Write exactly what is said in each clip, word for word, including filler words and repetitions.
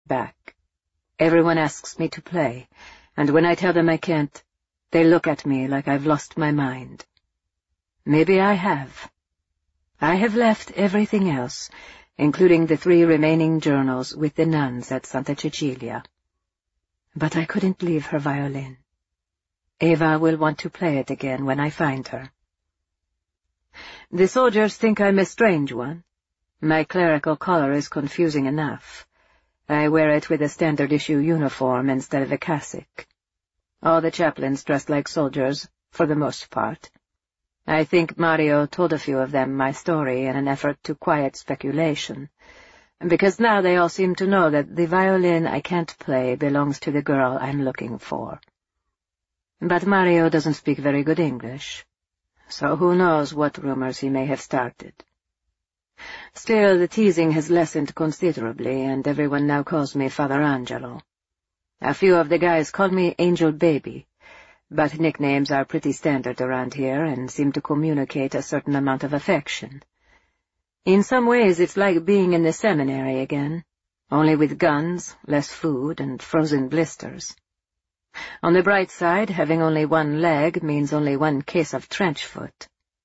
back. Everyone asks me to play, and when I tell them I can't, they look at me like I've lost my mind. Maybe I have. I have left everything else, including the three remaining journals, with the nuns at Santa Cecilia. But I couldn't leave her violin. Eva will want to play it again when I find her. The soldiers think I'm a strange one. My clerical collar is confusing enough. I wear it with a standard-issue uniform instead of a cassock. All the chaplains dressed like soldiers, for the most part. I think Mario told a few of them my story in an effort to quiet speculation, because now they all seem to know that the violin I can't play belongs to the girl I'm looking for. But Mario doesn't speak very good English, so who knows what rumors he may have started. Still, the teasing has lessened considerably, and everyone now calls me Father Angelo. A few of the guys call me Angel Baby, but nicknames are pretty standard around here and seem to communicate a certain amount of affection. In some ways it's like being in the seminary again, only with guns, less food, and frozen blisters. On the bright side, having only one leg means only one case of trench foot.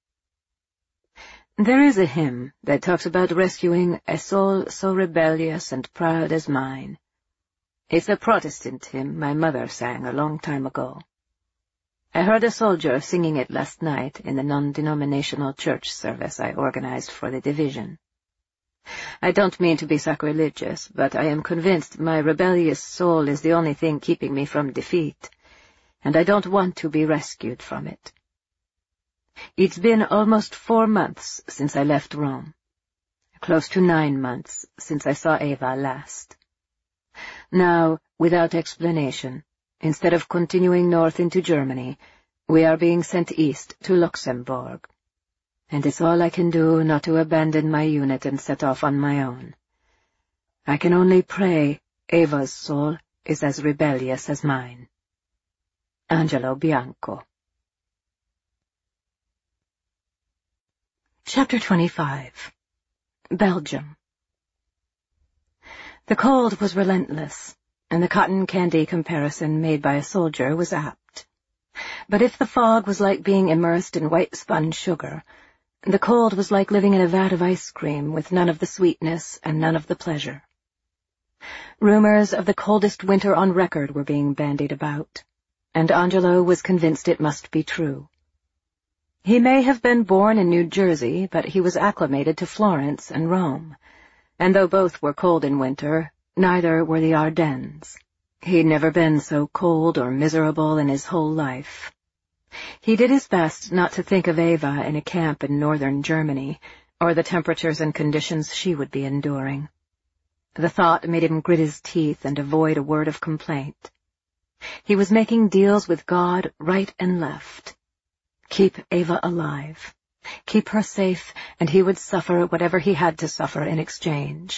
There is a hymn that talks about rescuing a soul so rebellious and proud as mine. It's a Protestant hymn my mother sang a long time ago. I heard a soldier singing it last night in the non-denominational church service I organized for the division. I don't mean to be sacrilegious, but I am convinced my rebellious soul is the only thing keeping me from defeat, and I don't want to be rescued from it. It's been almost four months since I left Rome, close to nine months since I saw Eva last. Now, without explanation, instead of continuing north into Germany, we are being sent east to Luxembourg. And it's all I can do not to abandon my unit and set off on my own. I can only pray Eva's soul is as rebellious as mine. Angelo Bianco. Chapter twenty-five. Belgium. The cold was relentless, and the cotton candy comparison made by a soldier was apt. But if the fog was like being immersed in white spun sugar, the cold was like living in a vat of ice cream with none of the sweetness and none of the pleasure. Rumors of the coldest winter on record were being bandied about, and Angelo was convinced it must be true. He may have been born in New Jersey, but he was acclimated to Florence and Rome, and though both were cold in winter, neither were the Ardennes. He'd never been so cold or miserable in his whole life. He did his best not to think of Eva in a camp in northern Germany, or the temperatures and conditions she would be enduring. The thought made him grit his teeth and avoid a word of complaint. He was making deals with God right and left. Keep Eva alive, keep her safe, and he would suffer whatever he had to suffer in exchange.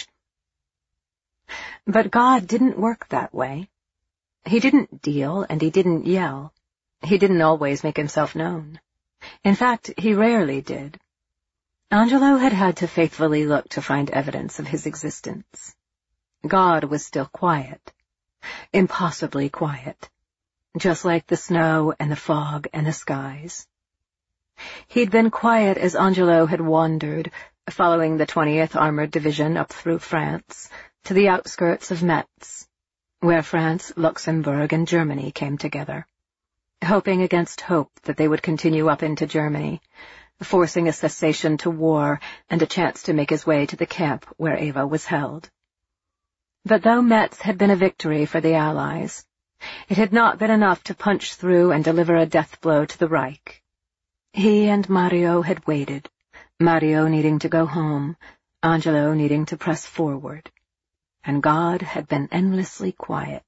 But God didn't work that way. He didn't deal, and he didn't yell. He didn't always make himself known. In fact, he rarely did. Angelo had had to faithfully look to find evidence of his existence. God was still quiet, impossibly quiet, just like the snow and the fog and the skies. He'd been quiet as Angelo had wandered, following the twentieth Armored Division up through France, to the outskirts of Metz, where France, Luxembourg, and Germany came together, hoping against hope that they would continue up into Germany, forcing a cessation to war and a chance to make his way to the camp where Eva was held. But though Metz had been a victory for the Allies, it had not been enough to punch through and deliver a death blow to the Reich. He and Mario had waited, Mario needing to go home, Angelo needing to press forward, and God had been endlessly quiet.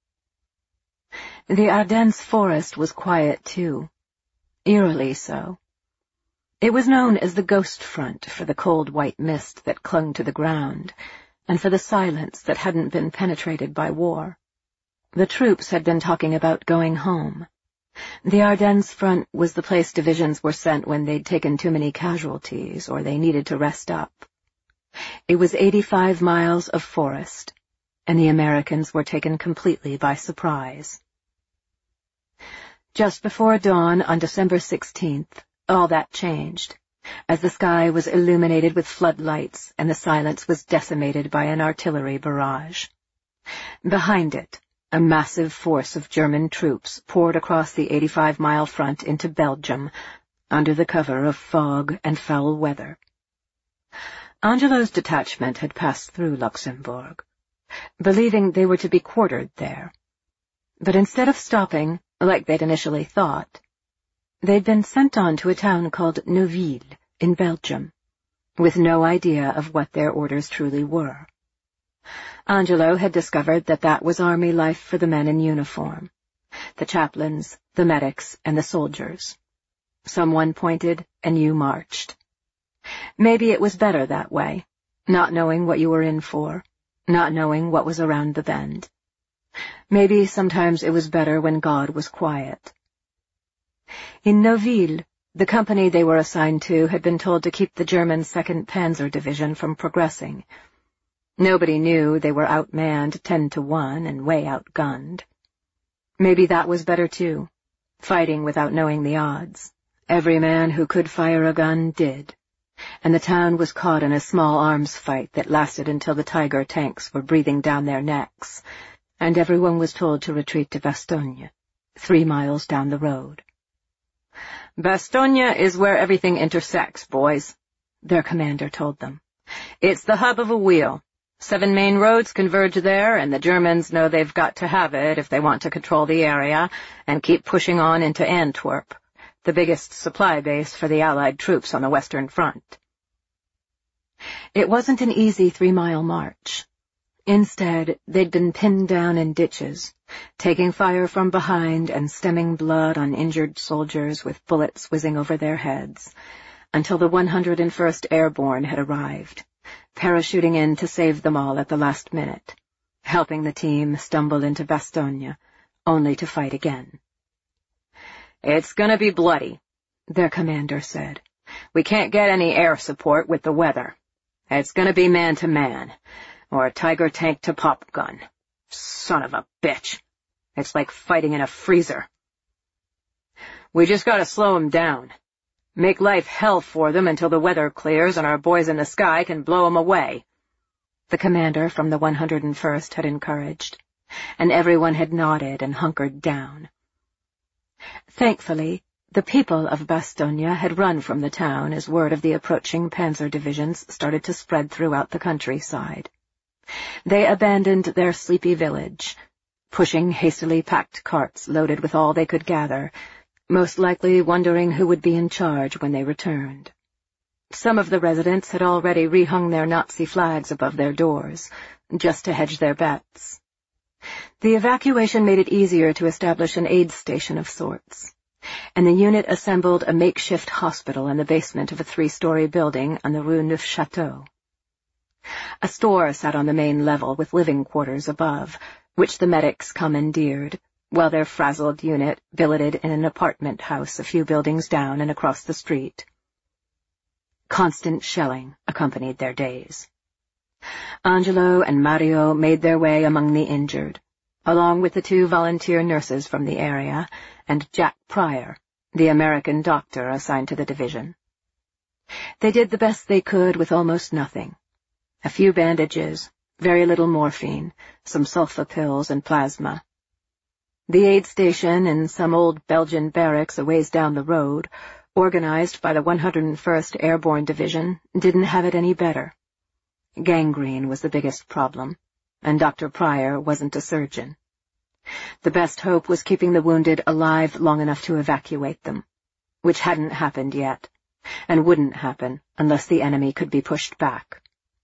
The Ardennes forest was quiet, too, eerily so. It was known as the Ghost Front for the cold white mist that clung to the ground, and for the silence that hadn't been penetrated by war. The troops had been talking about going home. The Ardennes front was the place divisions were sent when they'd taken too many casualties or they needed to rest up. It was eighty-five miles of forest, and the Americans were taken completely by surprise. Just before dawn on December sixteenth, all that changed, as the sky was illuminated with floodlights and the silence was decimated by an artillery barrage. Behind it, a massive force of German troops poured across the eighty-five mile front into Belgium, under the cover of fog and foul weather. Angelo's detachment had passed through Luxembourg, believing they were to be quartered there. But instead of stopping, like they'd initially thought, they'd been sent on to a town called Neuville in Belgium, with no idea of what their orders truly were. Angelo had discovered that that was army life for the men in uniform, the chaplains, the medics, and the soldiers. Someone pointed, and you marched. Maybe it was better that way, not knowing what you were in for, not knowing what was around the bend. Maybe sometimes it was better when God was quiet. In Neuville, the company they were assigned to had been told to keep the German second Panzer Division from progressing. Nobody knew they were outmanned ten to one and way outgunned. Maybe that was better too, fighting without knowing the odds. Every man who could fire a gun did, and the town was caught in a small arms fight that lasted until the Tiger tanks were breathing down their necks, and everyone was told to retreat to Bastogne, three miles down the road. "Bastogne is where everything intersects, boys," their commander told them. "It's the hub of a wheel. Seven main roads converge there, and the Germans know they've got to have it if they want to control the area and keep pushing on into Antwerp, the biggest supply base for the Allied troops on the Western Front." It wasn't an easy three-mile march. Instead, they'd been pinned down in ditches, taking fire from behind and stemming blood on injured soldiers with bullets whizzing over their heads, until the one hundred first Airborne had arrived, parachuting in to save them all at the last minute, helping the team stumble into Bastogne, only to fight again. "It's gonna be bloody," their commander said. "We can't get any air support with the weather. It's gonna be man-to-man, or Tiger tank to pop gun. Son of a bitch. It's like fighting in a freezer. We just gotta slow them down. Make life hell for them until the weather clears and our boys in the sky can blow them away," the commander from the one hundred first had encouraged, and everyone had nodded and hunkered down. Thankfully, the people of Bastogne had run from the town as word of the approaching panzer divisions started to spread throughout the countryside. They abandoned their sleepy village, pushing hastily packed carts loaded with all they could gather, most likely wondering who would be in charge when they returned. Some of the residents had already rehung their Nazi flags above their doors, just to hedge their bets. The evacuation made it easier to establish an aid station of sorts, and the unit assembled a makeshift hospital in the basement of a three-story building on the Rue Neufchâteau. A store sat on the main level with living quarters above, which the medics commandeered, while their frazzled unit billeted in an apartment house a few buildings down and across the street. Constant shelling accompanied their days. Angelo and Mario made their way among the injured, along with the two volunteer nurses from the area and Jack Pryor, the American doctor assigned to the division. They did the best they could with almost nothing. A few bandages, very little morphine, some sulfa pills and plasma. The aid station in some old Belgian barracks a ways down the road, organized by the one hundred first Airborne Division, didn't have it any better. Gangrene was the biggest problem, and Doctor Pryor wasn't a surgeon. The best hope was keeping the wounded alive long enough to evacuate them, which hadn't happened yet, and wouldn't happen unless the enemy could be pushed back.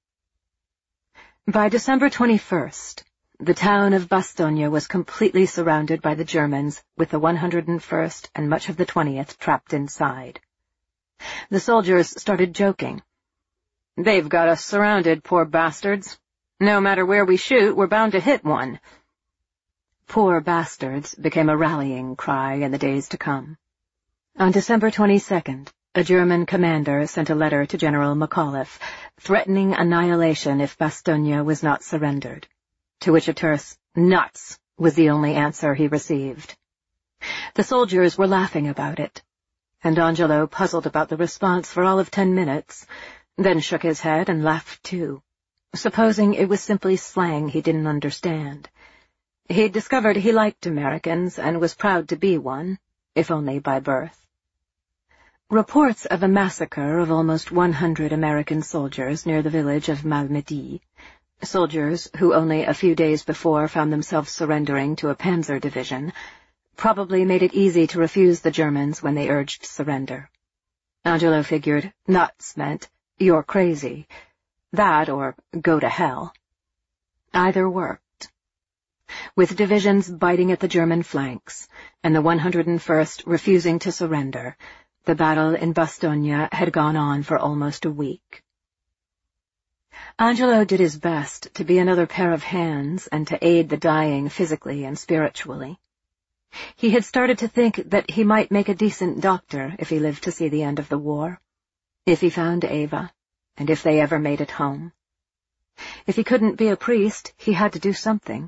By December twenty-first, the town of Bastogne was completely surrounded by the Germans, with the one hundred first and much of the twentieth trapped inside. The soldiers started joking. "They've got us surrounded, poor bastards. No matter where we shoot, we're bound to hit one." "Poor bastards" became a rallying cry in the days to come. On December twenty-second, a German commander sent a letter to General McAuliffe, threatening annihilation if Bastogne was not surrendered. to which a terse "nuts" was the only answer he received. The soldiers were laughing about it, and Angelo puzzled about the response for all of ten minutes, then shook his head and laughed too, supposing it was simply slang he didn't understand. He'd discovered he liked Americans and was proud to be one, if only by birth. Reports of a massacre of almost one hundred American soldiers near the village of Malmedy, soldiers who only a few days before found themselves surrendering to a panzer division, probably made it easy to refuse the Germans when they urged surrender. Angelo figured nuts meant "you're crazy," that or "go to hell." Either worked. With divisions biting at the German flanks, and the one hundred first refusing to surrender, the battle in Bastogne had gone on for almost a week. Angelo did his best to be another pair of hands and to aid the dying physically and spiritually. He had started to think that he might make a decent doctor if he lived to see the end of the war, if he found Eva, and if they ever made it home. If he couldn't be a priest, he had to do something.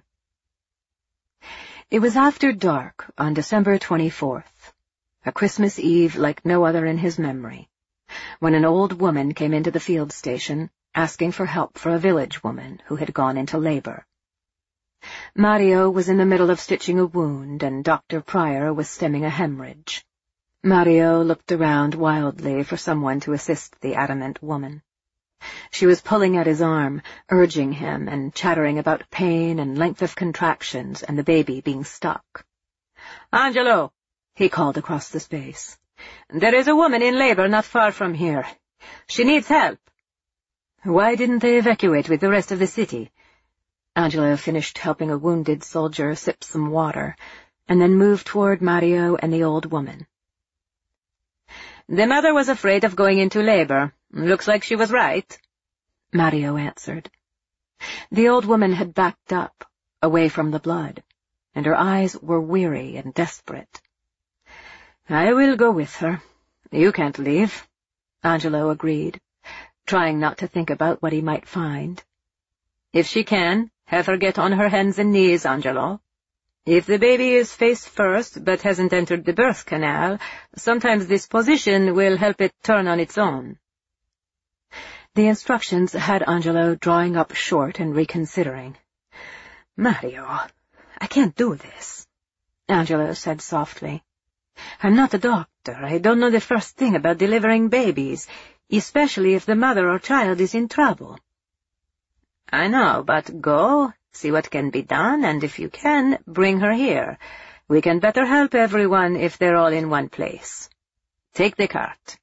It was after dark on December twenty-fourth, a Christmas Eve like no other in his memory, when an old woman came into the field station asking for help for a village woman who had gone into labor. Mario was in the middle of stitching a wound, and Doctor Pryor was stemming a hemorrhage. Mario looked around wildly for someone to assist the adamant woman. She was pulling at his arm, urging him, and chattering about pain and length of contractions and the baby being stuck. "Angelo," he called across the space, "there is a woman in labor not far from here. She needs help." "Why didn't they evacuate with the rest of the city?" Angelo finished helping a wounded soldier sip some water, and then moved toward Mario and the old woman. "The mother was afraid of going into labor. Looks like she was right," Mario answered. The old woman had backed up, away from the blood, and her eyes were weary and desperate. "I will go with her. You can't leave," Angelo agreed, trying not to think about what he might find. "If she can, have her get on her hands and knees, Angelo. If the baby is face first but hasn't entered the birth canal, sometimes this position will help it turn on its own." The instructions had Angelo drawing up short and reconsidering. "Mario, I can't do this," Angelo said softly. "I'm not a doctor. I don't know the first thing about delivering babies, especially if the mother or child is in trouble." "I know, but go, see what can be done, and if you can, bring her here. We can better help everyone if they're all in one place. Take the cart."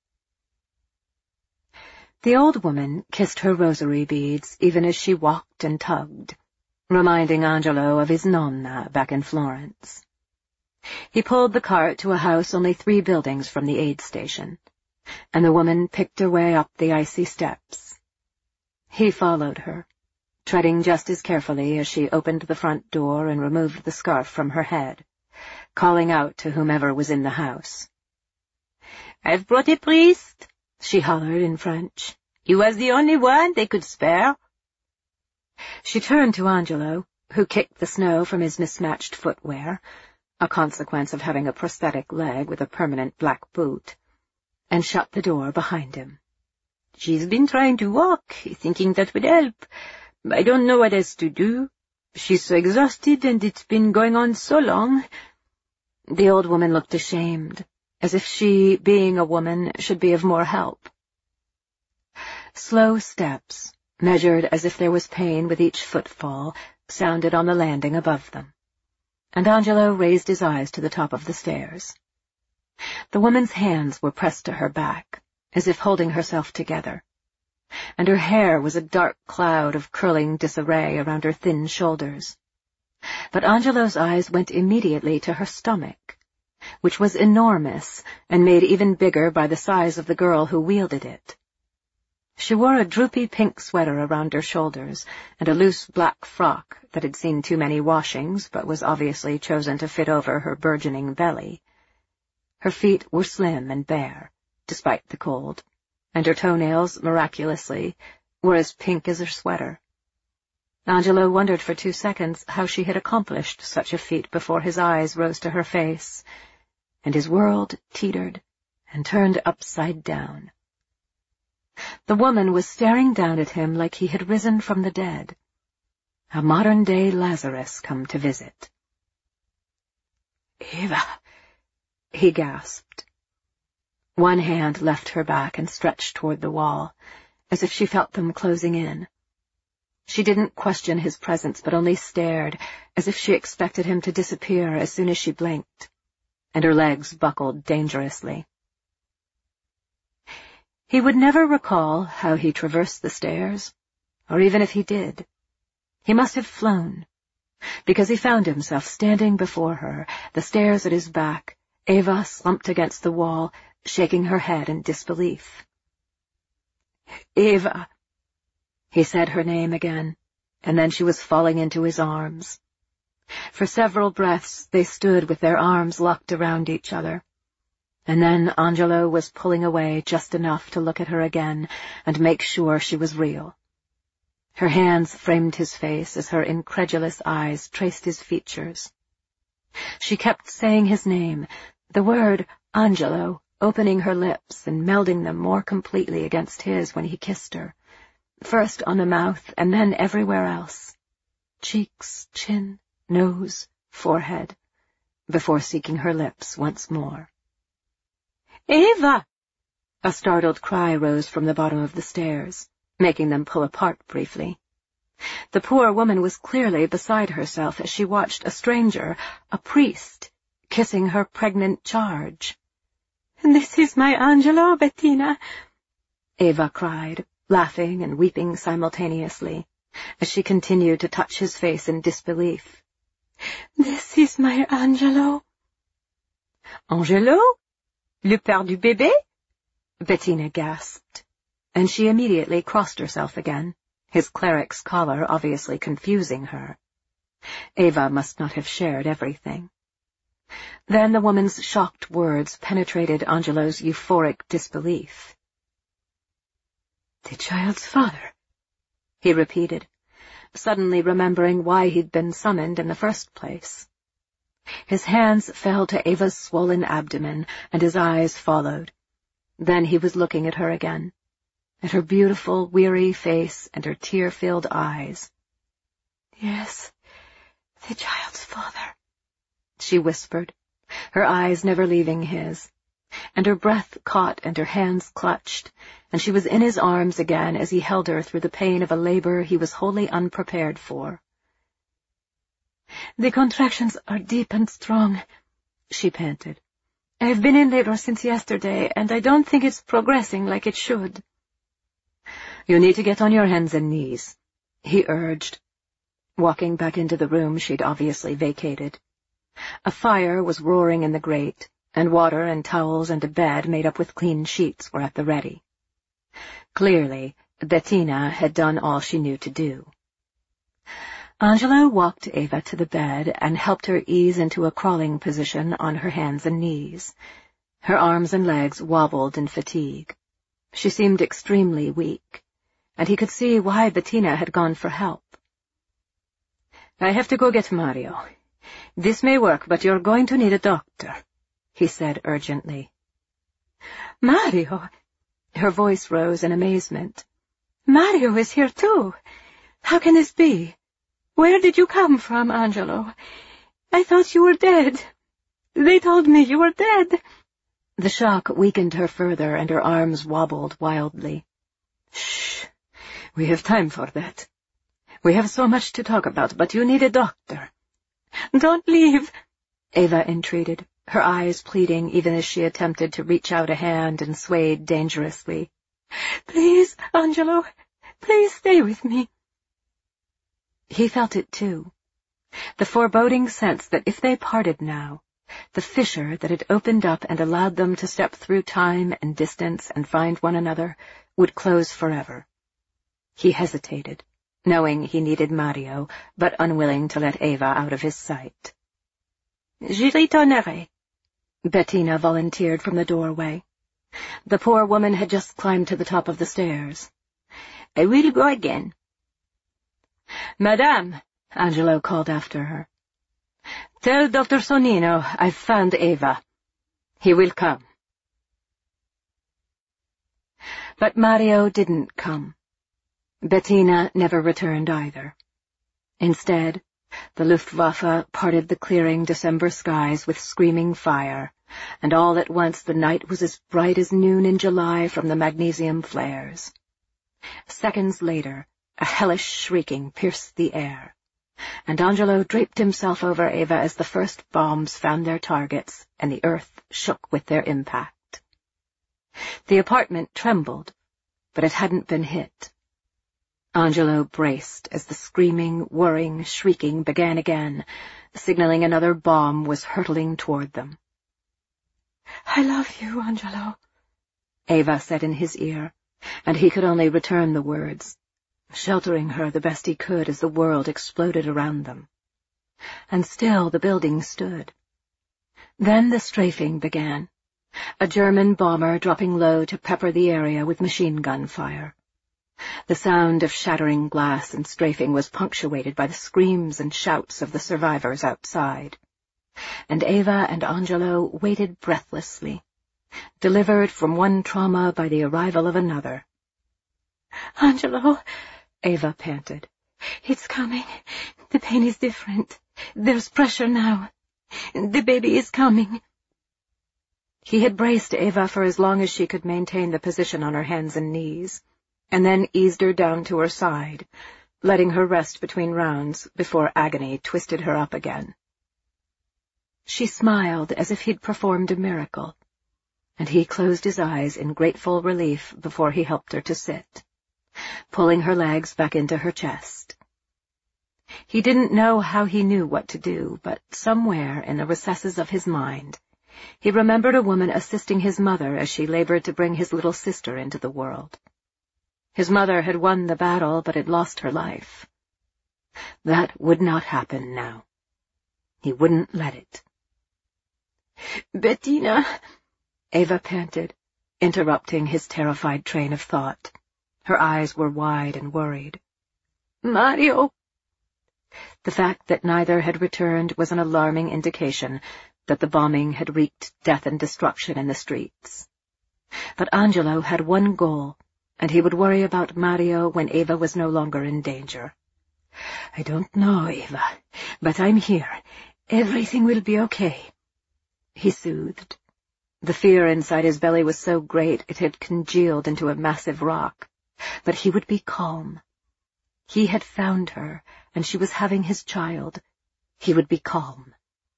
The old woman kissed her rosary beads even as she walked and tugged, reminding Angelo of his nonna back in Florence. He pulled the cart to a house only three buildings from the aid station, and the woman picked her way up the icy steps. He followed her, treading just as carefully as she opened the front door and removed the scarf from her head, calling out to whomever was in the house. "I've brought a priest," she hollered in French. "He was the only one they could spare." She turned to Angelo, who kicked the snow from his mismatched footwear, a consequence of having a prosthetic leg with a permanent black boot, and shut the door behind him. "She's been trying to walk, thinking that would help. I don't know what else to do. She's so exhausted, and it's been going on so long." The old woman looked ashamed, as if she, being a woman, should be of more help. Slow steps, measured as if there was pain with each footfall, sounded on the landing above them, and Angelo raised his eyes to the top of the stairs. The woman's hands were pressed to her back, as if holding herself together, and her hair was a dark cloud of curling disarray around her thin shoulders. But Angelo's eyes went immediately to her stomach, which was enormous and made even bigger by the size of the girl who wielded it. She wore a droopy pink sweater around her shoulders and a loose black frock that had seen too many washings but was obviously chosen to fit over her burgeoning belly. Her feet were slim and bare, despite the cold, and her toenails, miraculously, were as pink as her sweater. Angelo wondered for two seconds how she had accomplished such a feat before his eyes rose to her face, and his world teetered and turned upside down. The woman was staring down at him like he had risen from the dead, a modern-day Lazarus come to visit. "Eva," he gasped. One hand left her back and stretched toward the wall, as if she felt them closing in. She didn't question his presence, but only stared, as if she expected him to disappear as soon as she blinked, and her legs buckled dangerously. He would never recall how he traversed the stairs, or even if he did. He must have flown, because he found himself standing before her, the stairs at his back, Eva slumped against the wall, shaking her head in disbelief. "Eva!" He said her name again, and then she was falling into his arms. For several breaths they stood with their arms locked around each other, and then Angelo was pulling away just enough to look at her again and make sure she was real. Her hands framed his face as her incredulous eyes traced his features. She kept saying his name, the word Angelo, opening her lips and melding them more completely against his when he kissed her, first on the mouth and then everywhere else, cheeks, chin, nose, forehead, before seeking her lips once more. "Eva!" A startled cry rose from the bottom of the stairs, making them pull apart briefly. The poor woman was clearly beside herself as she watched a stranger, a priest, kissing her pregnant charge. "This is my Angelo, Bettina," Eva cried, laughing and weeping simultaneously, as she continued to touch his face in disbelief. "This is my Angelo." "Angelo? Le père du bébé?" Bettina gasped, and she immediately crossed herself again, his cleric's collar obviously confusing her. Eva must not have shared everything. Then the woman's shocked words penetrated Angelo's euphoric disbelief. "The child's father," he repeated, suddenly remembering why he'd been summoned in the first place. His hands fell to Eva's swollen abdomen, and his eyes followed. Then he was looking at her again, at her beautiful, weary face and her tear-filled eyes. "Yes, the child's father," she whispered, her eyes never leaving his, and her breath caught and her hands clutched, and she was in his arms again as he held her through the pain of a labor he was wholly unprepared for. "The contractions are deep and strong," she panted. "I've been in labor since yesterday, and I don't think it's progressing like it should." "You need to get on your hands and knees," he urged, walking back into the room she'd obviously vacated. A fire was roaring in the grate, and water and towels and a bed made up with clean sheets were at the ready. Clearly, Bettina had done all she knew to do. Angelo walked Eva to the bed and helped her ease into a crawling position on her hands and knees. Her arms and legs wobbled in fatigue. She seemed extremely weak, and he could see why Bettina had gone for help. "I have to go get Mario. This may work, but you're going to need a doctor," he said urgently. "Mario!" Her voice rose in amazement. "Mario is here too. How can this be? Where did you come from, Angelo? I thought you were dead. They told me you were dead." The shock weakened her further, and her arms wobbled wildly. "Shh! We have time for that. We have so much to talk about, but you need a doctor." "Don't leave," Eva entreated, her eyes pleading even as she attempted to reach out a hand and swayed dangerously. "Please, Angelo, please stay with me." He felt it too, the foreboding sense that if they parted now, the fissure that had opened up and allowed them to step through time and distance and find one another would close forever. He hesitated, knowing he needed Mario, but unwilling to let Eva out of his sight. "Je retournerai," Bettina volunteered from the doorway. The poor woman had just climbed to the top of the stairs. "I will go again." "Madame," Angelo called after her. "Tell Doctor Sonnino I've found Eva. He will come." But Mario didn't come. Bettina never returned either. Instead, the Luftwaffe parted the clearing December skies with screaming fire, and all at once the night was as bright as noon in July from the magnesium flares. Seconds later, a hellish shrieking pierced the air, and Angelo draped himself over Eva as the first bombs found their targets and the earth shook with their impact. The apartment trembled, but it hadn't been hit. Angelo braced as the screaming, whirring, shrieking began again, signaling another bomb was hurtling toward them. "I love you, Angelo," Eva said in his ear, and he could only return the words, sheltering her the best he could as the world exploded around them. And still the building stood. Then the strafing began, a German bomber dropping low to pepper the area with machine gun fire. The sound of shattering glass and strafing was punctuated by the screams and shouts of the survivors outside. And Eva and Angelo waited breathlessly, delivered from one trauma by the arrival of another. "Angelo," Eva panted. "It's coming. The pain is different. There's pressure now. The baby is coming." He had braced Eva for as long as she could maintain the position on her hands and knees, and then eased her down to her side, letting her rest between rounds before agony twisted her up again. She smiled as if he'd performed a miracle, and he closed his eyes in grateful relief before he helped her to sit, pulling her legs back into her chest. He didn't know how he knew what to do, but somewhere in the recesses of his mind, he remembered a woman assisting his mother as she labored to bring his little sister into the world. His mother had won the battle, but had lost her life. That would not happen now. He wouldn't let it. "Bettina," Eva panted, interrupting his terrified train of thought. Her eyes were wide and worried. "Mario." The fact that neither had returned was an alarming indication that the bombing had wreaked death and destruction in the streets. But Angelo had one goal, and he would worry about Mario when Eva was no longer in danger. "I don't know, Eva, but I'm here. Everything will be okay," he soothed. The fear inside his belly was so great it had congealed into a massive rock, but he would be calm. He had found her, and she was having his child. He would be calm.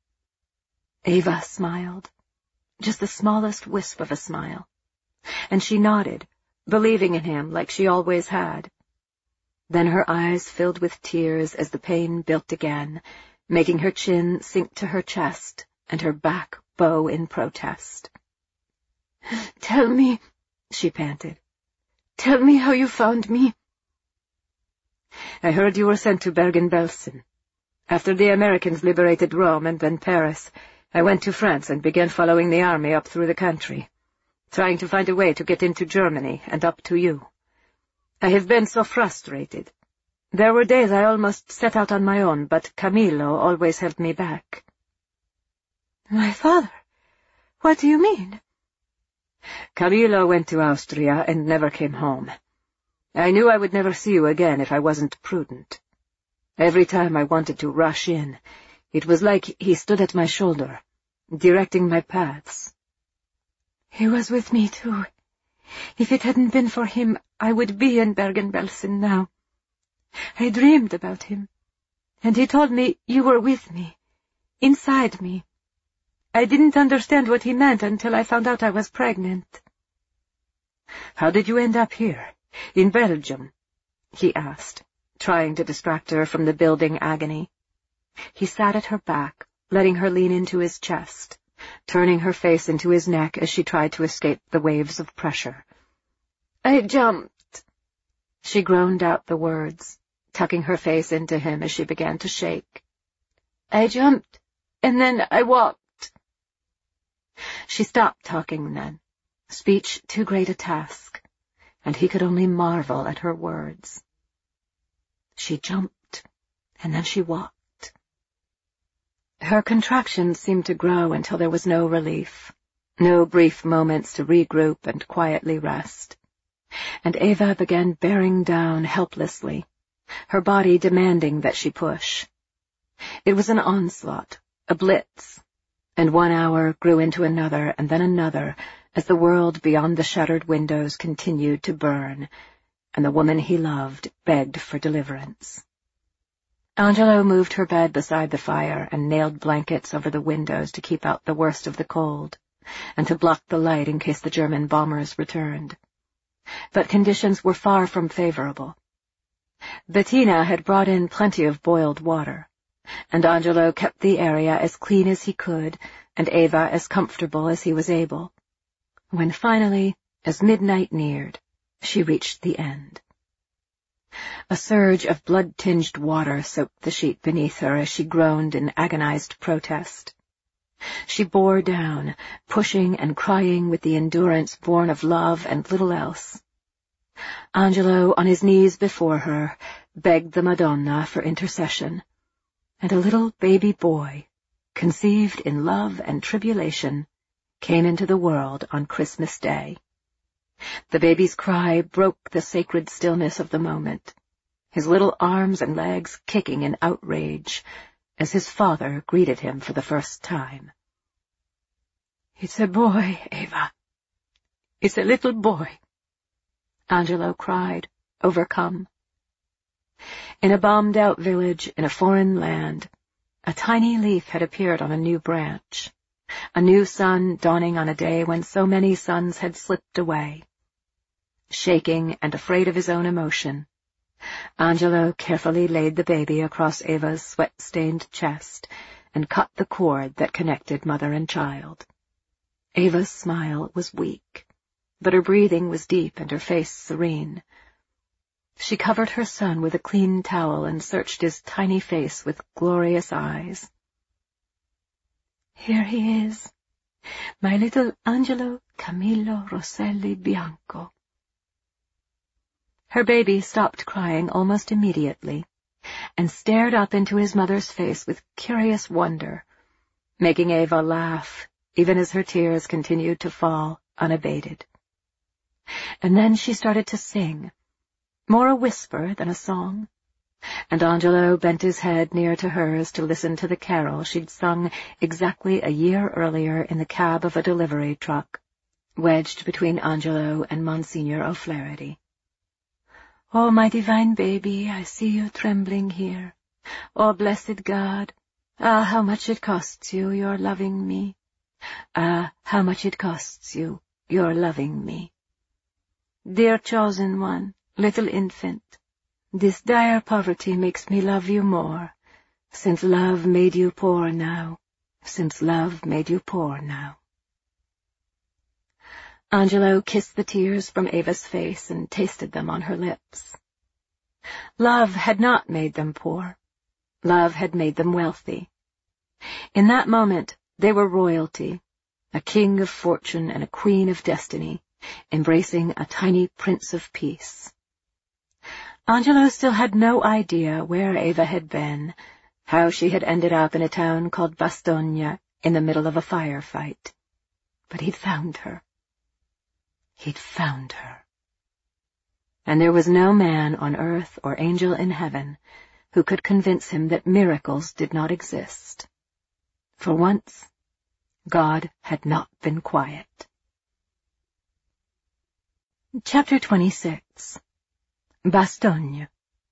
Eva smiled, just the smallest wisp of a smile, and she nodded, believing in him like she always had. Then her eyes filled with tears as the pain built again, making her chin sink to her chest and her back bow in protest. "Tell me," she panted. "Tell me how you found me." "I heard you were sent to Bergen-Belsen. After the Americans liberated Rome and then Paris, I went to France and began following the army up through the country, trying to find a way to get into Germany and up to you. I have been so frustrated. There were days I almost set out on my own, but Camillo always held me back." "My father? What do you mean?" "Camillo went to Austria and never came home. I knew I would never see you again if I wasn't prudent. Every time I wanted to rush in, it was like he stood at my shoulder, directing my paths." "He was with me, too. If it hadn't been for him, I would be in Bergen-Belsen now. I dreamed about him, and he told me you were with me, inside me. I didn't understand what he meant until I found out I was pregnant." "How did you end up here, in Belgium?" he asked, trying to distract her from the building agony. He sat at her back, letting her lean into his chest, turning her face into his neck as she tried to escape the waves of pressure. "I jumped." She groaned out the words, tucking her face into him as she began to shake. "I jumped, and then I walked." She stopped talking then, speech too great a task, and he could only marvel at her words. She jumped. and then she walked. Her contractions seemed to grow until there was no relief, no brief moments to regroup and quietly rest. And Eva began bearing down helplessly, her body demanding that she push. It was an onslaught, a blitz, and one hour grew into another and then another as the world beyond the shuttered windows continued to burn, and the woman he loved begged for deliverance. Angelo moved her bed beside the fire and nailed blankets over the windows to keep out the worst of the cold, and to block the light in case the German bombers returned. But conditions were far from favorable. Bettina had brought in plenty of boiled water, and Angelo kept the area as clean as he could and Eva as comfortable as he was able. When finally, as midnight neared, she reached the end. A surge of blood-tinged water soaked the sheet beneath her as she groaned in agonized protest. She bore down, pushing and crying with the endurance born of love and little else. Angelo, on his knees before her, begged the Madonna for intercession, and a little baby boy, conceived in love and tribulation, came into the world on Christmas Day. The baby's cry broke the sacred stillness of the moment, his little arms and legs kicking in outrage as his father greeted him for the first time. "It's a boy, Eva. It's a little boy," Angelo cried, overcome. In a bombed-out village in a foreign land, a tiny leaf had appeared on a new branch, a new sun dawning on a day when so many suns had slipped away. Shaking and afraid of his own emotion, Angelo carefully laid the baby across Eva's sweat-stained chest and cut the cord that connected mother and child. Eva's smile was weak, but her breathing was deep and her face serene. She covered her son with a clean towel and searched his tiny face with glorious eyes. "Here he is, my little Angelo Camillo Rosselli Bianco." Her baby stopped crying almost immediately and stared up into his mother's face with curious wonder, making Eva laugh even as her tears continued to fall unabated. And then she started to sing, more a whisper than a song, and Angelo bent his head near to hers to listen to the carol she'd sung exactly a year earlier in the cab of a delivery truck, wedged between Angelo and Monsignor O'Flaherty. "Oh, my divine baby, I see you trembling here. Oh, blessed God, ah, how much it costs you, your loving me. Ah, how much it costs you, your loving me. Dear chosen one, little infant, this dire poverty makes me love you more, since love made you poor now, since love made you poor now." Angelo kissed the tears from Eva's face and tasted them on her lips. Love had not made them poor. Love had made them wealthy. In that moment, they were royalty, a king of fortune and a queen of destiny, embracing a tiny prince of peace. Angelo still had no idea where Eva had been, how she had ended up in a town called Bastogne in the middle of a firefight. But he'd found her. He'd found her. And there was no man on earth or angel in heaven who could convince him that miracles did not exist. For once, God had not been quiet. Chapter twenty-six. Bastogne.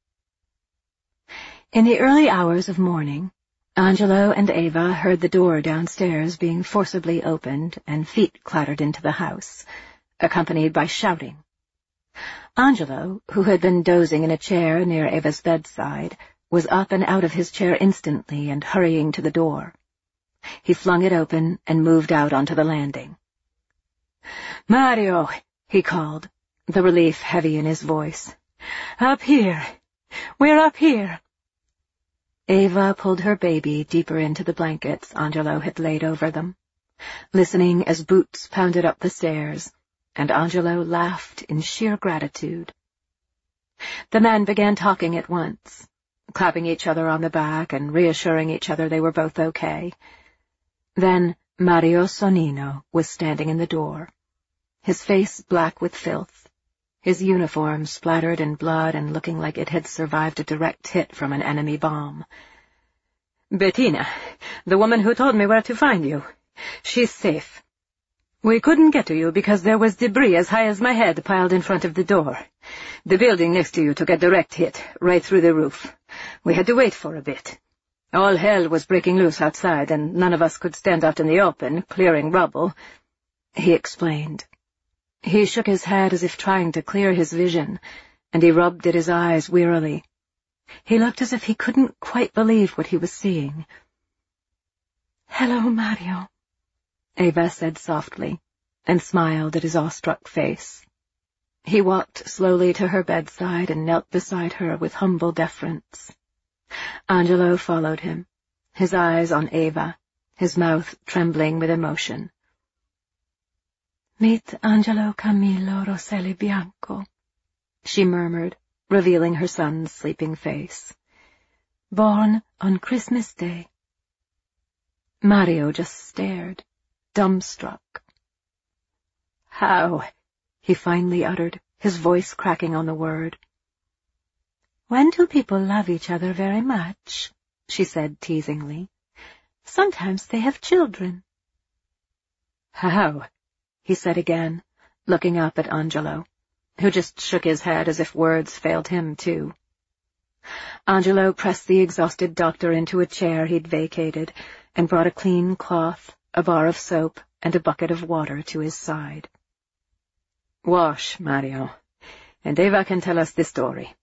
In the early hours of morning, Angelo and Eva heard the door downstairs being forcibly opened and feet clattered into the house, accompanied by shouting. Angelo, who had been dozing in a chair near Eva's bedside, was up and out of his chair instantly and hurrying to the door. He flung it open and moved out onto the landing. "Mario," he called, the relief heavy in his voice. "Up here! We're up here!" Eva pulled her baby deeper into the blankets Angelo had laid over them, listening as boots pounded up the stairs, and Angelo laughed in sheer gratitude. The men began talking at once, clapping each other on the back and reassuring each other they were both okay. Then Mario Sonnino was standing in the door, his face black with filth, his uniform splattered in blood and looking like it had survived a direct hit from an enemy bomb. "Bettina, the woman who told me where to find you. She's safe. We couldn't get to you because there was debris as high as my head piled in front of the door. The building next to you took a direct hit, right through the roof. We had to wait for a bit. All hell was breaking loose outside, and none of us could stand out in the open, clearing rubble," he explained. He shook his head as if trying to clear his vision, and he rubbed at his eyes wearily. He looked as if he couldn't quite believe what he was seeing. "Hello, Mario," Eva said softly, and smiled at his awestruck face. He walked slowly to her bedside and knelt beside her with humble deference. Angelo followed him, his eyes on Eva, his mouth trembling with emotion. "Meet Angelo Camillo Rosselli Bianco," she murmured, revealing her son's sleeping face. "Born on Christmas Day." Mario just stared, dumbstruck. "How?" he finally uttered, his voice cracking on the word. "When do people love each other very much?" she said teasingly. "Sometimes they have children." "How?" he said again, looking up at Angelo, who just shook his head as if words failed him too. Angelo pressed the exhausted doctor into a chair he'd vacated and brought a clean cloth, a bar of soap, and a bucket of water to his side. "Wash, Mario, and Eva can tell us the story."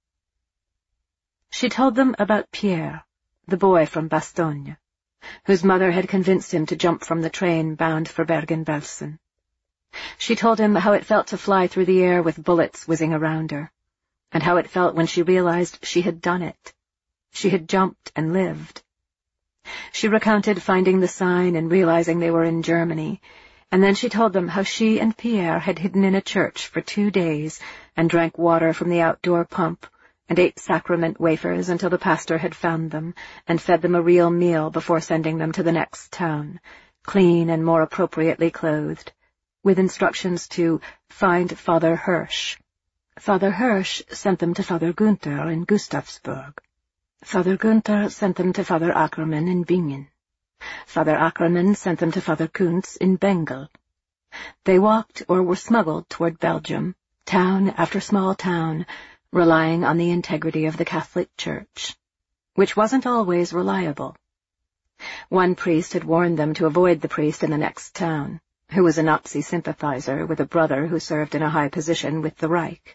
She told them about Pierre, the boy from Bastogne, whose mother had convinced him to jump from the train bound for Bergen-Belsen. She told him how it felt to fly through the air with bullets whizzing around her, and how it felt when she realized she had done it. She had jumped and lived. She recounted finding the sign and realizing they were in Germany, and then she told them how she and Pierre had hidden in a church for two days and drank water from the outdoor pump and ate sacrament wafers until the pastor had found them and fed them a real meal before sending them to the next town, clean and more appropriately clothed, with instructions to find Father Hirsch. Father Hirsch sent them to Father Gunther in Gustavsburg. Father Gunther sent them to Father Ackermann in Bingen. Father Ackermann sent them to Father Kuntz in Bengal. They walked or were smuggled toward Belgium, town after small town, relying on the integrity of the Catholic Church, which wasn't always reliable. One priest had warned them to avoid the priest in the next town, who was a Nazi sympathizer with a brother who served in a high position with the Reich.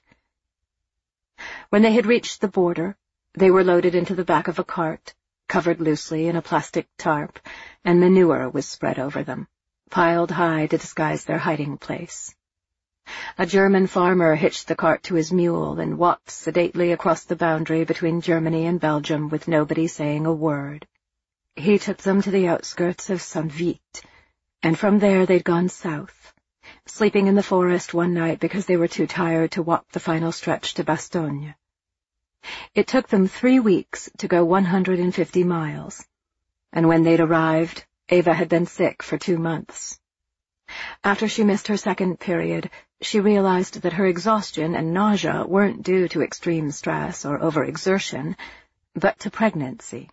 When they had reached the border, they were loaded into the back of a cart, covered loosely in a plastic tarp, and manure was spread over them, piled high to disguise their hiding place. A German farmer hitched the cart to his mule and walked sedately across the boundary between Germany and Belgium with nobody saying a word. He took them to the outskirts of Saint-Vite, and from there they'd gone south, sleeping in the forest one night because they were too tired to walk the final stretch to Bastogne. It took them three weeks to go one hundred fifty miles, and when they'd arrived, Eva had been sick for two months. After she missed her second period, she realized that her exhaustion and nausea weren't due to extreme stress or overexertion, but to pregnancy.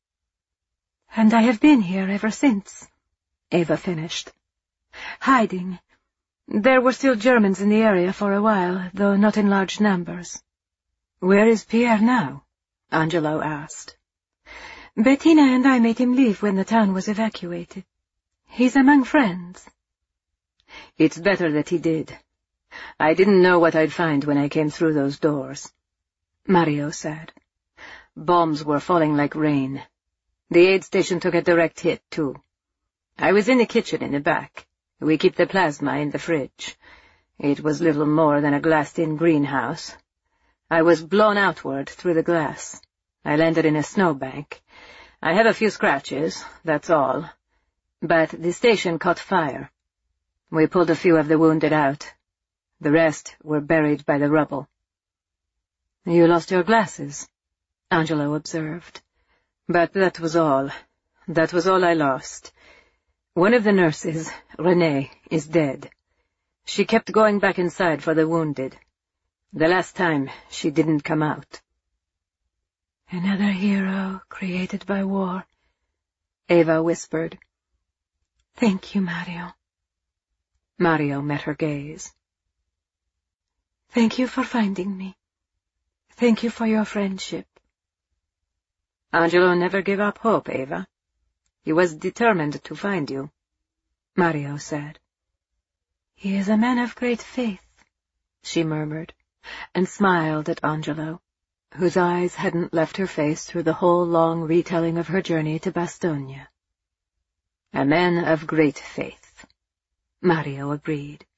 "And I have been here ever since," Eva finished. "Hiding. There were still Germans in the area for a while, though not in large numbers." "Where is Pierre now?" Angelo asked. "Bettina and I made him leave when the town was evacuated. He's among friends." "It's better that he did. I didn't know what I'd find when I came through those doors," Mario said. "Bombs were falling like rain. The aid station took a direct hit, too. I was in the kitchen in the back. We keep the plasma in the fridge. It was little more than a glassed-in greenhouse. I was blown outward through the glass. I landed in a snowbank. I have a few scratches, that's all. But the station caught fire. We pulled a few of the wounded out. The rest were buried by the rubble." "You lost your glasses?" Angelo observed. But that was all. That was all I lost. One of the nurses, Renee, is dead. She kept going back inside for the wounded. The last time, she didn't come out. Another hero created by war, Eva whispered. Thank you, Mario. Mario met her gaze. Thank you for finding me. Thank you for your friendship. Angelo never gave up hope, Eva. He was determined to find you, Mario said. He is a man of great faith, she murmured, and smiled at Angelo, whose eyes hadn't left her face through the whole long retelling of her journey to Bastogne. A man of great faith, Mario agreed.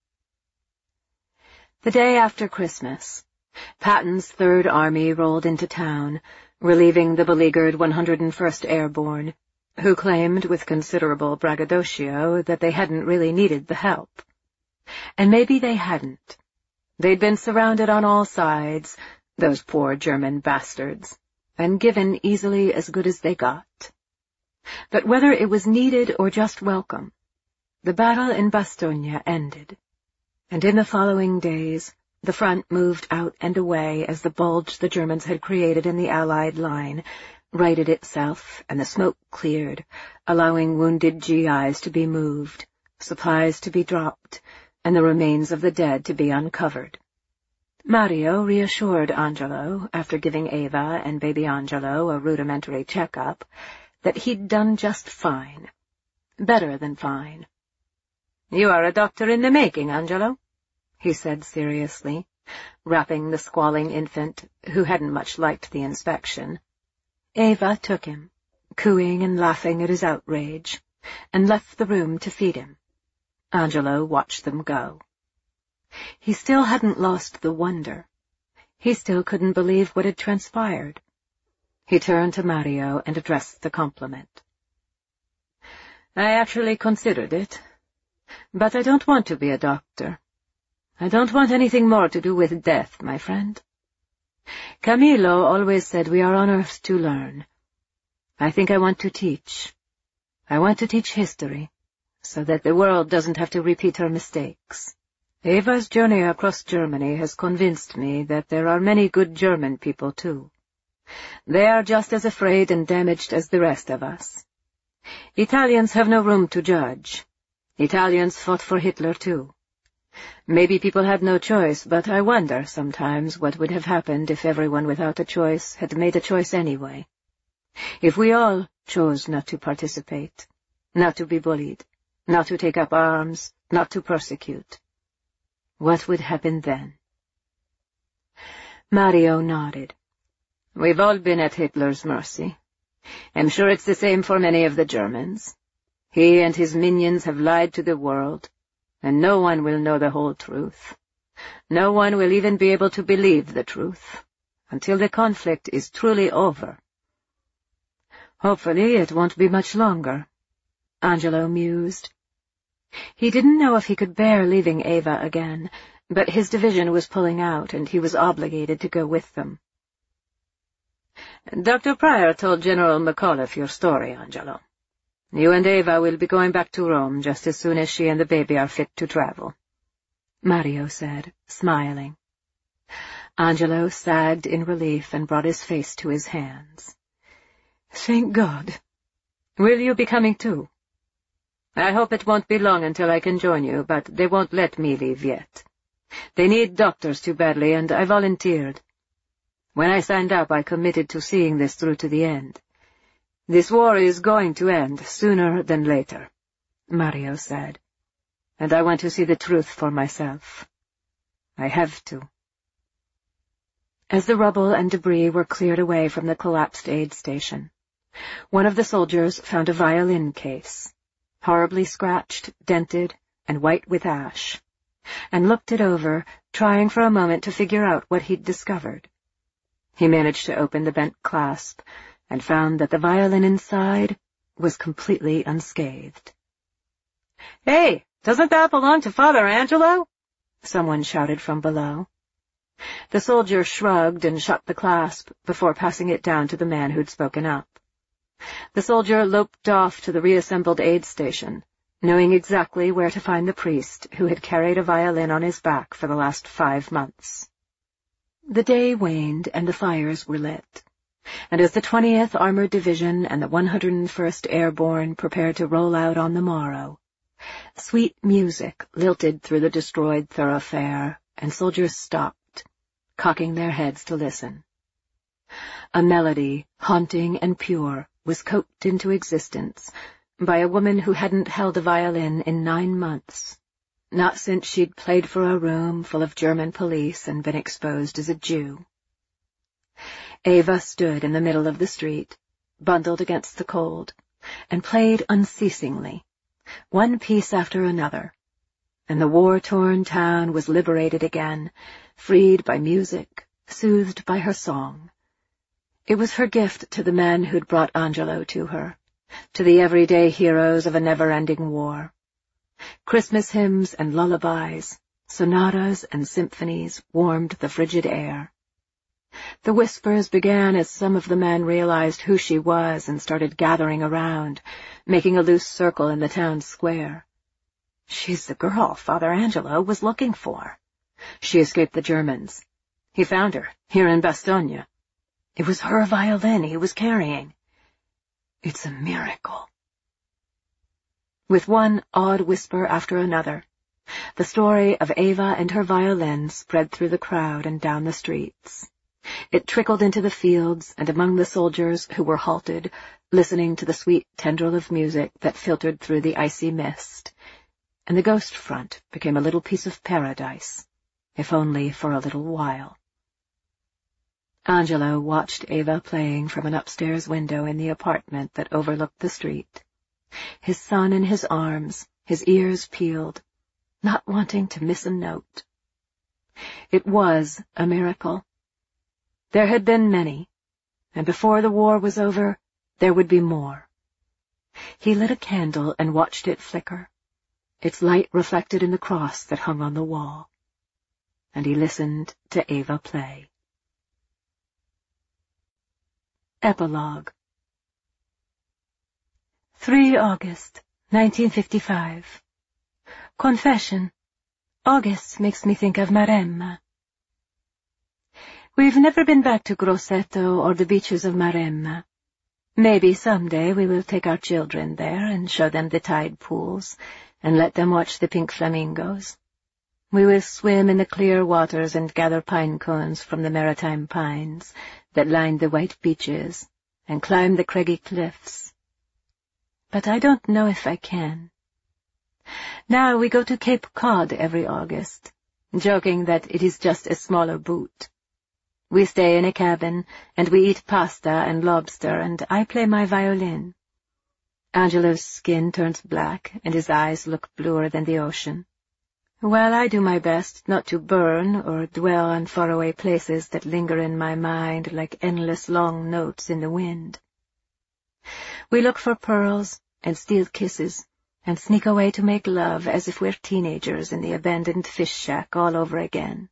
The day after Christmas, Patton's Third Army rolled into town, relieving the beleaguered one hundred first Airborne, who claimed with considerable braggadocio that they hadn't really needed the help. And maybe they hadn't. They'd been surrounded on all sides, those poor German bastards, and given easily as good as they got. But whether it was needed or just welcome, the battle in Bastogne ended, and in the following days the front moved out and away as the bulge the Germans had created in the Allied line righted itself and the smoke cleared, allowing wounded G Is to be moved, supplies to be dropped, and the remains of the dead to be uncovered. Mario reassured Angelo, after giving Eva and baby Angelo a rudimentary checkup, that he'd done just fine. Better than fine. You are a doctor in the making, Angelo, he said seriously, wrapping the squalling infant, who hadn't much liked the inspection. Eva took him, cooing and laughing at his outrage, and left the room to feed him. Angelo watched them go. He still hadn't lost the wonder. He still couldn't believe what had transpired. He turned to Mario and addressed the compliment. I actually considered it, but I don't want to be a doctor. I don't want anything more to do with death, my friend. Camillo always said we are on earth to learn. I think I want to teach. I want to teach history, so that the world doesn't have to repeat her mistakes. Eva's journey across Germany has convinced me that there are many good German people, too. They are just as afraid and damaged as the rest of us. Italians have no room to judge. Italians fought for Hitler, too. Maybe people had no choice, but I wonder sometimes what would have happened if everyone without a choice had made a choice anyway. If we all chose not to participate, not to be bullied, not to take up arms, not to persecute. What would happen then? Mario nodded. We've all been at Hitler's mercy. I'm sure it's the same for many of the Germans. He and his minions have lied to the world, and no one will know the whole truth. No one will even be able to believe the truth, until the conflict is truly over. Hopefully it won't be much longer, Angelo mused. He didn't know if he could bear leaving Eva again, but his division was pulling out, and he was obligated to go with them. Doctor Pryor told General McAuliffe your story, Angelo. You and Eva will be going back to Rome just as soon as she and the baby are fit to travel, Mario said, smiling. Angelo sagged in relief and brought his face to his hands. Thank God. Will you be coming too? I hope it won't be long until I can join you, but they won't let me leave yet. They need doctors too badly, and I volunteered. When I signed up, I committed to seeing this through to the end. This war is going to end sooner than later, Mario said, and I want to see the truth for myself. I have to. As the rubble and debris were cleared away from the collapsed aid station, one of the soldiers found a violin case, horribly scratched, dented, and white with ash, and looked it over, trying for a moment to figure out what he'd discovered. He managed to open the bent clasp, and found that the violin inside was completely unscathed. "Hey, doesn't that belong to Father Angelo?" someone shouted from below. The soldier shrugged and shut the clasp before passing it down to the man who'd spoken up. The soldier loped off to the reassembled aid station, knowing exactly where to find the priest who had carried a violin on his back for the last five months. The day waned and the fires were lit, and as the twentieth Armored Division and the one hundred first Airborne prepared to roll out on the morrow, sweet music lilted through the destroyed thoroughfare, and soldiers stopped, cocking their heads to listen. A melody, haunting and pure, was coaxed into existence by a woman who hadn't held a violin in nine months, not since she'd played for a room full of German police and been exposed as a Jew. Eva stood in the middle of the street, bundled against the cold, and played unceasingly, one piece after another, and the war-torn town was liberated again, freed by music, soothed by her song. It was her gift to the men who'd brought Angelo to her, to the everyday heroes of a never-ending war. Christmas hymns and lullabies, sonatas and symphonies warmed the frigid air. The whispers began as some of the men realized who she was and started gathering around, making a loose circle in the town square. She's the girl Father Angelo was looking for. She escaped the Germans. He found her, here in Bastogne. It was her violin he was carrying. It's a miracle. With one odd whisper after another, the story of Eva and her violin spread through the crowd and down the streets. It trickled into the fields and among the soldiers who were halted, listening to the sweet tendril of music that filtered through the icy mist, and the ghost front became a little piece of paradise, if only for a little while. Angelo watched Eva playing from an upstairs window in the apartment that overlooked the street, his son in his arms, his ears peeled, not wanting to miss a note. It was a miracle. There had been many, and before the war was over, there would be more. He lit a candle and watched it flicker, its light reflected in the cross that hung on the wall, and he listened to Eva play. Epilogue. three August, nineteen fifty-five. Confession. August makes me think of Maremma. We've never been back to Grosseto or the beaches of Maremma. Maybe someday we will take our children there and show them the tide pools, and let them watch the pink flamingos. We will swim in the clear waters and gather pine cones from the maritime pines that line the white beaches, and climb the craggy cliffs. But I don't know if I can. Now we go to Cape Cod every August, joking that it is just a smaller boot. We stay in a cabin, and we eat pasta and lobster, and I play my violin. Angelo's skin turns black, and his eyes look bluer than the ocean, while I do my best not to burn or dwell on faraway places that linger in my mind like endless long notes in the wind. We look for pearls and steal kisses, and sneak away to make love as if we're teenagers in the abandoned fish shack all over again.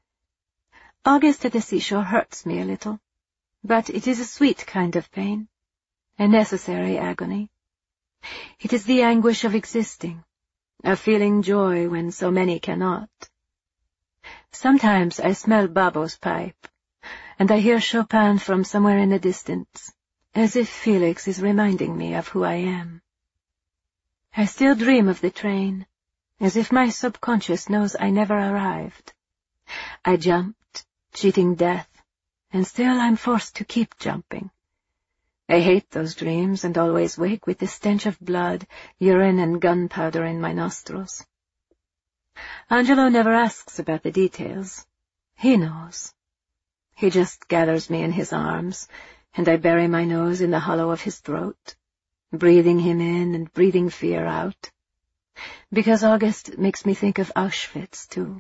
August at the seashore hurts me a little, but it is a sweet kind of pain, a necessary agony. It is the anguish of existing, of feeling joy when so many cannot. Sometimes I smell Babo's pipe, and I hear Chopin from somewhere in the distance, as if Felix is reminding me of who I am. I still dream of the train, as if my subconscious knows I never arrived. I jumped, cheating death, and still I'm forced to keep jumping. I hate those dreams and always wake with the stench of blood, urine, and gunpowder in my nostrils. Angelo never asks about the details. He knows. He just gathers me in his arms, and I bury my nose in the hollow of his throat, breathing him in and breathing fear out, because August makes me think of Auschwitz, too.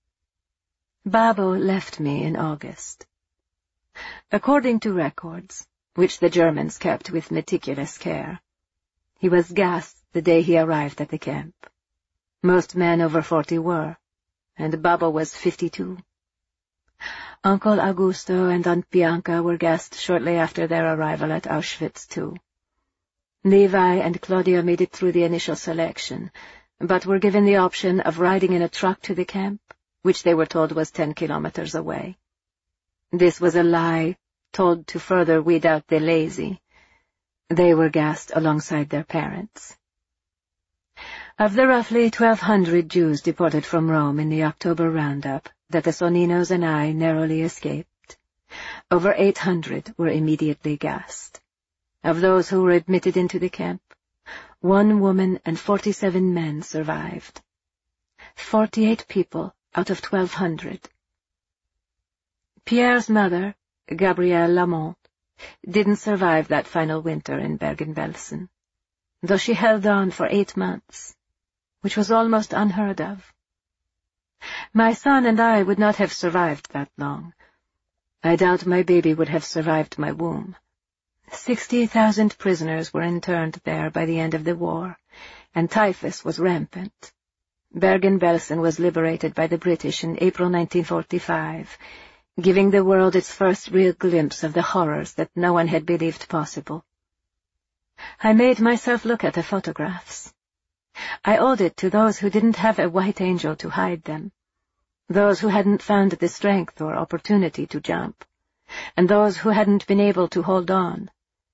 Babo left me in August. According to records, which the Germans kept with meticulous care, he was gassed the day he arrived at the camp. Most men over forty were, and Babo was fifty-two. Uncle Augusto and Aunt Bianca were guests shortly after their arrival at Auschwitz, too. Levi and Claudia made it through the initial selection, but were given the option of riding in a truck to the camp, which they were told was ten kilometers away. This was a lie, told to further weed out the lazy. They were gassed alongside their parents. Of the roughly twelve hundred Jews deported from Rome in the October roundup that the Soninos and I narrowly escaped, over eight hundred were immediately gassed. Of those who were admitted into the camp, one woman and forty-seven men survived. Forty-eight people out of twelve hundred. Pierre's mother, Gabrielle Lamont, didn't survive that final winter in Bergen-Belsen, though she held on for eight months, which was almost unheard of. My son and I would not have survived that long. I doubt my baby would have survived my womb. Sixty thousand prisoners were interned there by the end of the war, and typhus was rampant. Bergen-Belsen was liberated by the British in April nineteen forty-five, giving the world its first real glimpse of the horrors that no one had believed possible. I made myself look at the photographs. I owed it to those who didn't have a white angel to hide them, those who hadn't found the strength or opportunity to jump, and those who hadn't been able to hold on.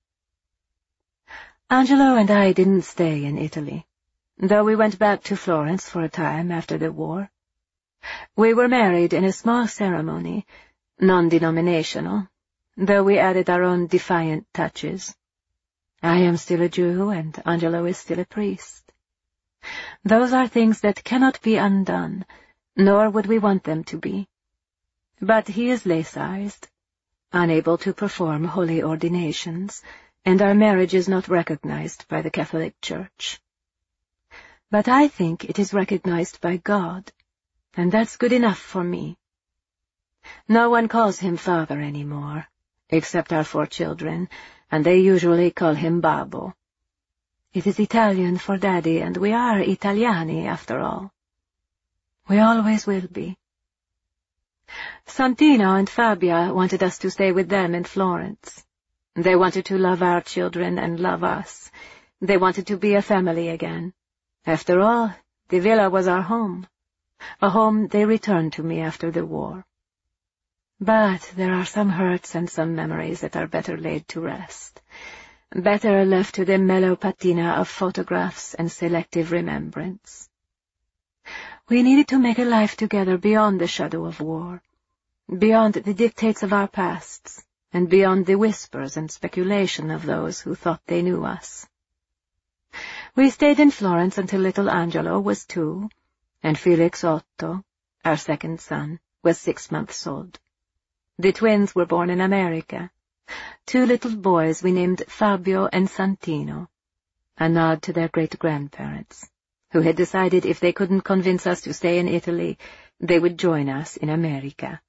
Angelo and I didn't stay in Italy, though we went back to Florence for a time after the war. We were married in a small ceremony, non-denominational, though we added our own defiant touches. I am still a Jew, and Angelo is still a priest. Those are things that cannot be undone, nor would we want them to be. But he is laicized, unable to perform holy ordinations, and our marriage is not recognized by the Catholic Church. But I think it is recognized by God, and that's good enough for me. No one calls him father anymore, except our four children, and they usually call him Babbo. It is Italian for daddy, and we are Italiani, after all. We always will be. Santino and Fabia wanted us to stay with them in Florence. They wanted to love our children and love us. They wanted to be a family again. After all, the villa was our home, a home they returned to me after the war. But there are some hurts and some memories that are better laid to rest, better left to the mellow patina of photographs and selective remembrance. We needed to make a life together beyond the shadow of war, beyond the dictates of our pasts, and beyond the whispers and speculation of those who thought they knew us. We stayed in Florence until little Angelo was two, and Felix Otto, our second son, was six months old. The twins were born in America, two little boys we named Fabio and Santino, a nod to their great-grandparents, who had decided if they couldn't convince us to stay in Italy, they would join us in America.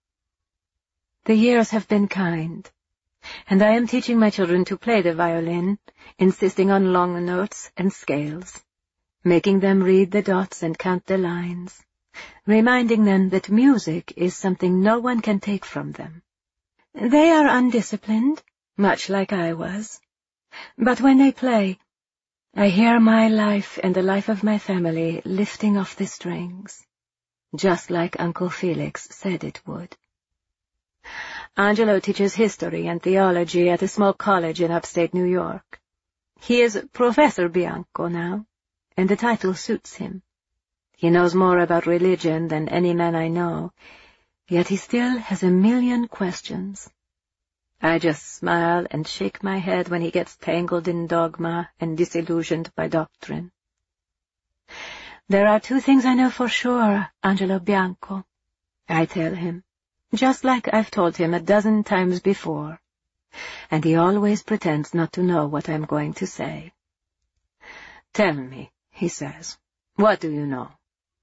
The years have been kind, and I am teaching my children to play the violin, insisting on long notes and scales, making them read the dots and count the lines, reminding them that music is something no one can take from them. They are undisciplined, much like I was, but when they play, I hear my life and the life of my family lifting off the strings, just like Uncle Felix said it would. Angelo teaches history and theology at a small college in upstate New York. He is Professor Bianco now, and the title suits him. He knows more about religion than any man I know, yet he still has a million questions. I just smile and shake my head when he gets tangled in dogma and disillusioned by doctrine. There are two things I know for sure, Angelo Bianco, I tell him, just like I've told him a dozen times before, and he always pretends not to know what I'm going to say. Tell me, he says, what do you know?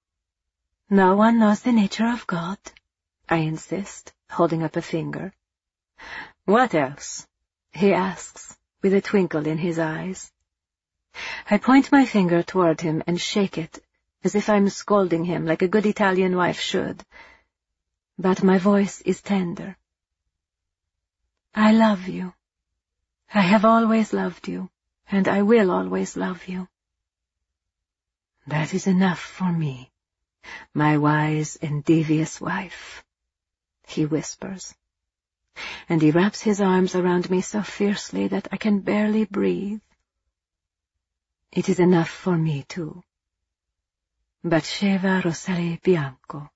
No one knows the nature of God, I insist, holding up a finger. What else? He asks, with a twinkle in his eyes. I point my finger toward him and shake it, as if I'm scolding him like a good Italian wife should. but my voice is tender. I love you. I have always loved you, and I will always love you. That is enough for me, my wise and devious wife, he whispers, and he wraps his arms around me so fiercely that I can barely breathe. It is enough for me, too. Batsheva Rosale Bianco.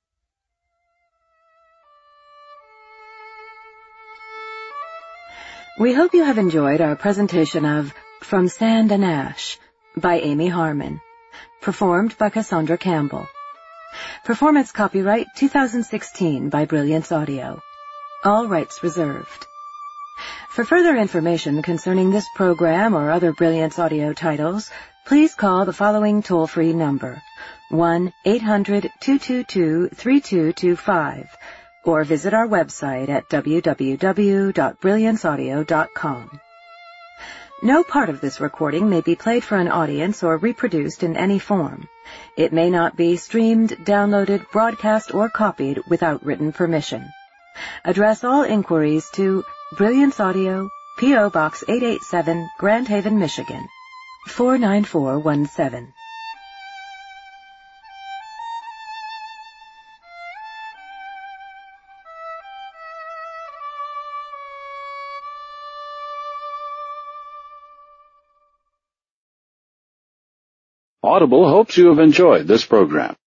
We hope you have enjoyed our presentation of From Sand and Ash by Amy Harmon, performed by Cassandra Campbell. Performance copyright two thousand sixteen by Brilliance Audio. All rights reserved. For further information concerning this program or other Brilliance Audio titles, please call the following toll-free number, one eight hundred two two two three two two five, or visit our website at w w w dot brilliance audio dot com. No part of this recording may be played for an audience or reproduced in any form. It may not be streamed, downloaded, broadcast, or copied without written permission. Address all inquiries to Brilliance Audio, P O Box eight eight seven, Grand Haven, Michigan, four nine four one seven. Audible hopes you have enjoyed this program.